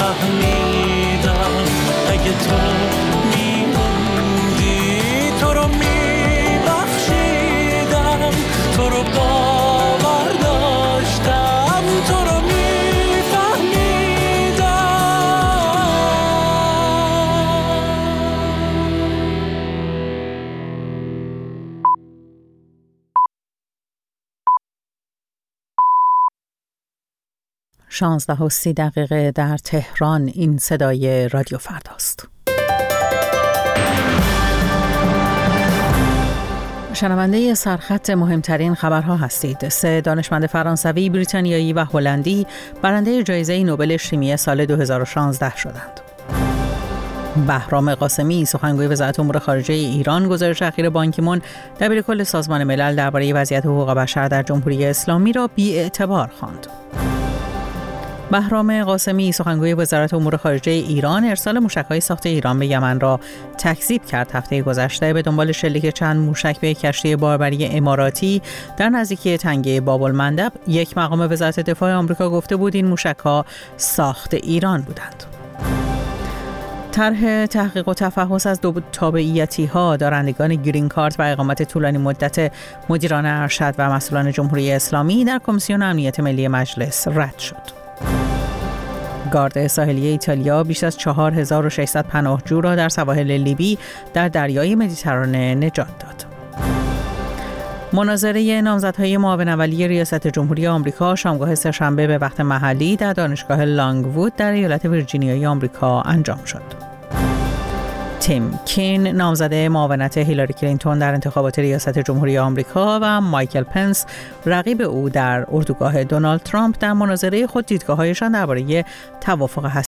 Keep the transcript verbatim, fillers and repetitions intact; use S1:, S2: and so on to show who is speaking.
S1: فهمیدم اگه تو میموندی تو رو میبخشیدم، تو رو باور داشتم، تو رو
S2: شانزده و سی دقیقه در تهران. این صدای رادیو فرداست. شنونده سرخط مهمترین خبرها هستید. سه دانشمند فرانسوی، بریتانیایی و هلندی برنده جایزه نوبل شیمی سال دو هزار و شانزده شدند. بهرام قاسمی، سخنگوی وزارت امور خارجه ایران، گزارش اخیر بان کی مون دبیرکل سازمان ملل درباره وضعیت حقوق بشر در جمهوری اسلامی را بی‌اعتبار خواند. بهرام قاسمی، سخنگوی وزارت امور خارجه ایران، ارسال موشک‌های ساخت ایران به یمن را تکذیب کرد. هفته گذشته به دنبال شلیک چند موشک به کشتی باربری اماراتی در نزدیکی تنگه باب‌المندب، یک مقام وزارت دفاع آمریکا گفته بود این موشک‌ها ساخت ایران بودند. طرح تحقیق و تفحص از دو تابعیتی‌ها دارندگان گرین کارت و اقامت طولانی مدت مدیران ارشد و مسئولان جمهوری اسلامی در کمیسیون امنیت ملی مجلس رد شد. گارد ساحلی ایتالیا بیش از چهار هزار و ششصد پناهجو را در سواحل لیبی در دریای مدیترانه نجات داد. مناظره نامزدهای معاون اولیه ریاست جمهوری آمریکا شامگاه سه‌شنبه به وقت محلی در دانشگاه لانگوود در ایالت ویرجینیای آمریکا انجام شد. تیم کین، نامزد معاونت هیلاری کلینتون در انتخابات ریاست جمهوری آمریکا، و مایکل پنس، رقیب او در اردوگاه دونالد ترامپ، در مناظره خود دیدگاه‌هایشان درباره توافق